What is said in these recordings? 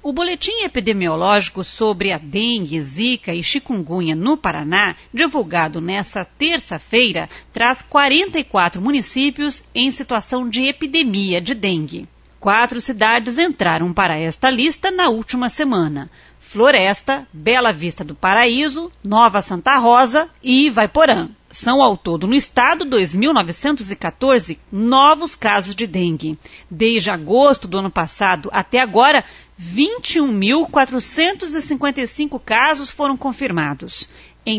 O boletim epidemiológico sobre a dengue, zika e chikungunya no Paraná, divulgado nesta terça-feira, traz 44 municípios em situação de epidemia de dengue. 4 cidades entraram para esta lista na última semana: Floresta, Bela Vista do Paraíso, Nova Santa Rosa e Ivaiporã. São ao todo no estado 2.914 novos casos de dengue. Desde agosto do ano passado até agora, 21.455 casos foram confirmados em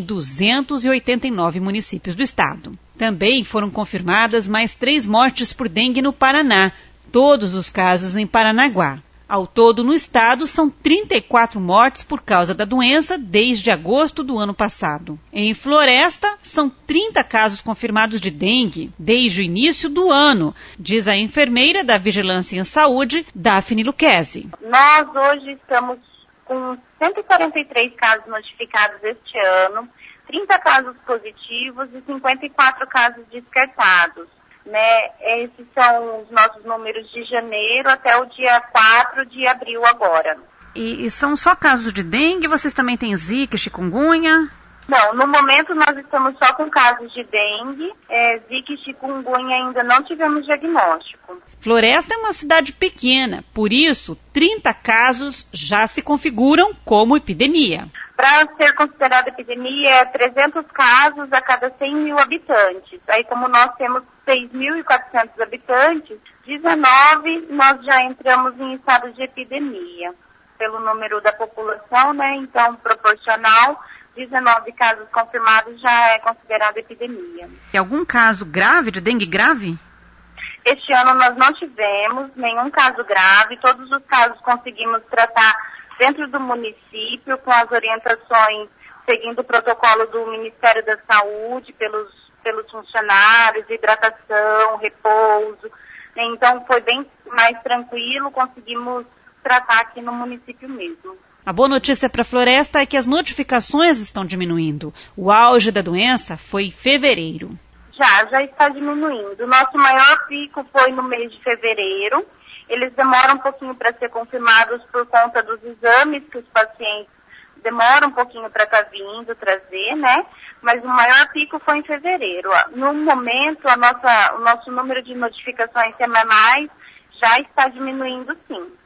289 municípios do estado. Também foram confirmadas mais 3 mortes por dengue no Paraná, todos os casos em Paranaguá. Ao todo, no estado, são 34 mortes por causa da doença desde agosto do ano passado. Em Floresta, são 30 casos confirmados de dengue desde o início do ano, diz a enfermeira da Vigilância em Saúde, Daphne Lucchesi. Nós hoje estamos com 143 casos notificados este ano, 30 casos positivos e 54 casos descartados. Esses são os nossos números de janeiro até o dia 4 de abril agora. E são só casos de dengue? Vocês também têm zika, chikungunya? Não, no momento nós estamos só com casos de dengue, zika e chikungunya ainda não tivemos diagnóstico. Floresta é uma cidade pequena, por isso 30 casos já se configuram como epidemia. Para ser considerada epidemia, 300 casos a cada 100 mil habitantes. Aí, como nós temos 6.400 habitantes, 19 nós já entramos em estado de epidemia. Pelo número da população, então proporcional, 19 casos confirmados já é considerada epidemia. Tem algum caso grave, de dengue grave? Este ano nós não tivemos nenhum caso grave, todos os casos conseguimos tratar dentro do município, com as orientações, seguindo o protocolo do Ministério da Saúde, pelos funcionários, hidratação, repouso. Então, foi bem mais tranquilo, conseguimos tratar aqui no município mesmo. A boa notícia para a Floresta é que as notificações estão diminuindo. O auge da doença foi em fevereiro. Já está diminuindo. O nosso maior pico foi no mês de fevereiro. Eles demoram um pouquinho para ser confirmados por conta dos exames que os pacientes demoram um pouquinho para estar vindo trazer, Mas o maior pico foi em fevereiro. No momento, o nosso número de notificações semanais já está diminuindo, sim.